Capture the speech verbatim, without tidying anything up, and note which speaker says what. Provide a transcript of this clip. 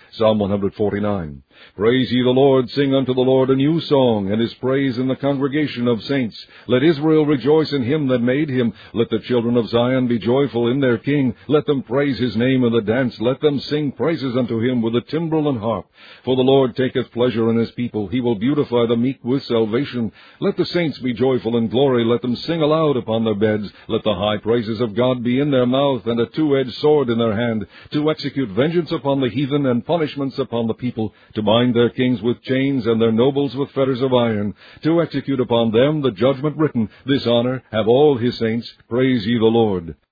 Speaker 1: Psalm one forty-nine. Praise ye the Lord, sing unto the Lord a new song, and his praise in the congregation of saints. Let Israel rejoice in him that made him. Let the children of Zion be joyful in their king. Let them praise his name in the dance. Let them sing praises unto him with the timbrel and harp. For the Lord taketh pleasure in his people. He will beautify the meek with salvation. Let the saints be joyful in glory. Let them sing aloud upon their beds. Let the high praises of God be in their mouth, and a two-edged sword in their hand, to execute vengeance upon the heathen, and punishments upon the people, to bind their kings with chains, and their nobles with fetters of iron, to execute upon them the judgment written. This honor have all his saints. Praise ye the Lord.